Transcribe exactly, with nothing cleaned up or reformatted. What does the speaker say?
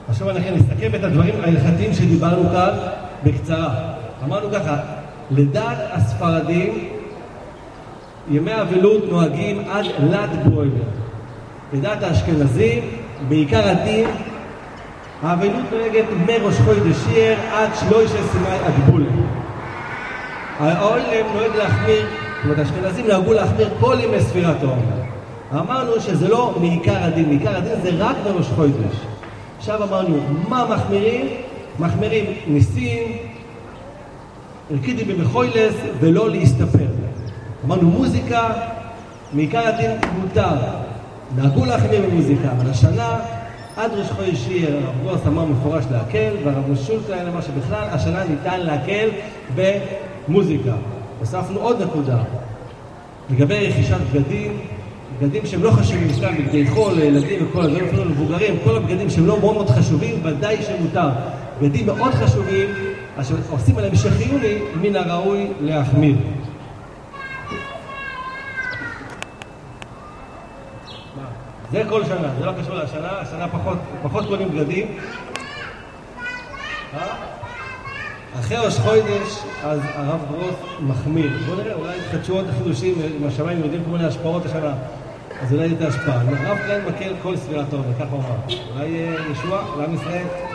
עכשיו אנחנו נסתכל את הדברים ההלכתיים שדיברנו כאן בקצרה. אמרנו ככה, לדעת הספרדים, ימי אבלות נוהגים עד ל"ג בעומר. לדעת האשכנזים, בעיקר הדין, האבלות נוהגת מראש חודש אייר עד שלושה סימי הגבולה. העולם נוהג להחמיר, זאת אומרת, האשכנזים נהגו להחמיר כל ימי ספירת העומר. אמרנו שזה לא מעיקר הדין, מעיקר הדין זה רק מראש חודש. עכשיו אמרנו, מה מחמירים? מחמירים ניסים, הרקידי במחוילס ולא להסתפר. אמרנו מוזיקה, מעיקר הדין מותר. נהגו להחמיר במוזיקה, אבל השנה, עד ראש חודש אייר, הרב גרוס אמר מפורש להקל, והרב שולטן אמר שבכלל השנה ניתן להקל במוזיקה. הוספנו עוד נקודה, לגבי רכישת בגדים, בגדים שהם לא חשובים, סתם בגדי חול, לילדים וכל הדברים, אפילו למבוגרים, כל הבגדים שהם לא מאוד מאוד חשובים, ודאי שמותר. בגדים מאוד חשובים, עושים עליהם שחיוני, מן הראוי להחמיר. זה כל שנה, זה לא קשור לשנה, השנה פחות, פחות קונים בגדים. אחרי ראש חודש, אז הרב גרוס מחמיר. בואו נראה, אולי תחדשו עוד חידושים, אם השמיים יודעים כל מיני השפעות השנה, אז אולי את ההשפעה. הרב קליין מקל כל ספירת העומר, כך הוא אמר. אולי ישועה לעם ישראל.